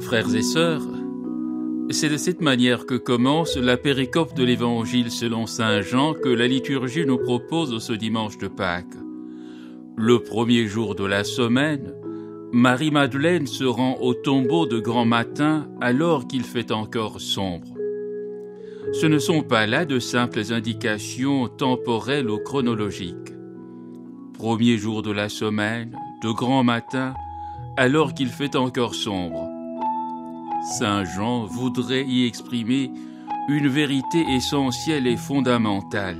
Frères et sœurs, c'est de cette manière que commence la péricope de l'Évangile selon saint Jean que la liturgie nous propose ce dimanche de Pâques. Le premier jour de la semaine, Marie-Madeleine se rend au tombeau de grand matin alors qu'il fait encore sombre. Ce ne sont pas là de simples indications temporelles ou chronologiques. Premier jour de la semaine, de grand matin, alors qu'il fait encore sombre. Saint Jean voudrait y exprimer une vérité essentielle et fondamentale.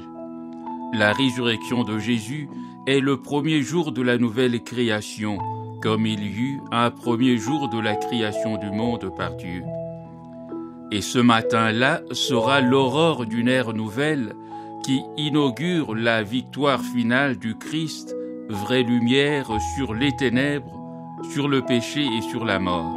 La résurrection de Jésus est le premier jour de la nouvelle création, comme il y eut un premier jour de la création du monde par Dieu. Et ce matin-là sera l'aurore d'une ère nouvelle qui inaugure la victoire finale du Christ, vraie lumière sur les ténèbres, sur le péché et sur la mort.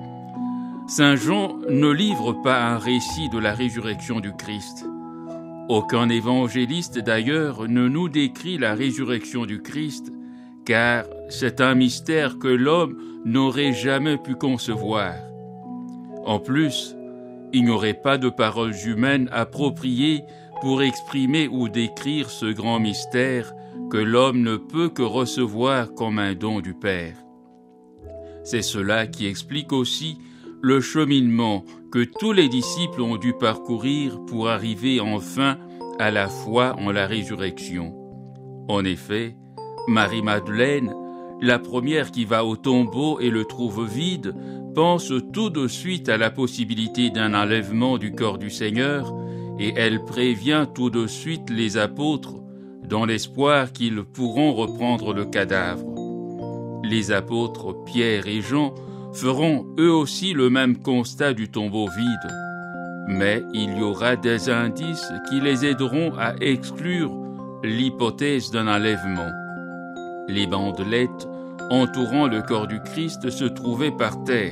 Saint Jean ne livre pas un récit de la résurrection du Christ. Aucun évangéliste d'ailleurs ne nous décrit la résurrection du Christ, car c'est un mystère que l'homme n'aurait jamais pu concevoir. En plus, il n'y aurait pas de paroles humaines appropriées pour exprimer ou décrire ce grand mystère que l'homme ne peut que recevoir comme un don du Père. C'est cela qui explique aussi le cheminement que tous les disciples ont dû parcourir pour arriver enfin à la foi en la résurrection. En effet, Marie-Madeleine, la première qui va au tombeau et le trouve vide, pense tout de suite à la possibilité d'un enlèvement du corps du Seigneur et elle prévient tout de suite les apôtres dans l'espoir qu'ils pourront reprendre le cadavre. Les apôtres Pierre et Jean feront eux aussi le même constat du tombeau vide. Mais il y aura des indices qui les aideront à exclure l'hypothèse d'un enlèvement. Les bandelettes entourant le corps du Christ se trouvaient par terre.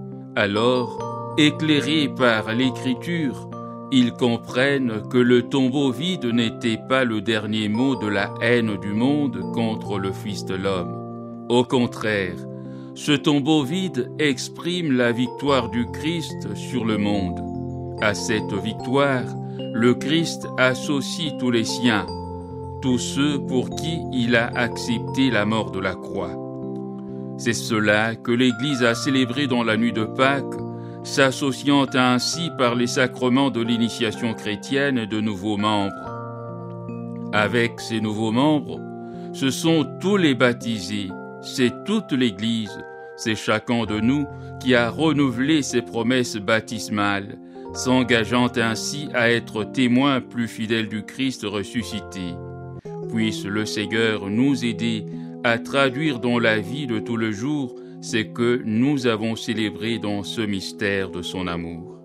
Alors, éclairés par l'Écriture, ils comprennent que le tombeau vide n'était pas le dernier mot de la haine du monde contre le Fils de l'homme. Au contraire, ce tombeau vide exprime la victoire du Christ sur le monde. À cette victoire, le Christ associe tous les siens, tous ceux pour qui il a accepté la mort de la croix. C'est cela que l'Église a célébré dans la nuit de Pâques, s'associant ainsi par les sacrements de l'initiation chrétienne de nouveaux membres. Avec ces nouveaux membres, ce sont tous les baptisés, c'est toute l'Église, c'est chacun de nous qui a renouvelé ses promesses baptismales, s'engageant ainsi à être témoins plus fidèles du Christ ressuscité. Puisse le Seigneur nous aider à traduire dans la vie de tout le jour ce que nous avons célébré dans ce mystère de son amour.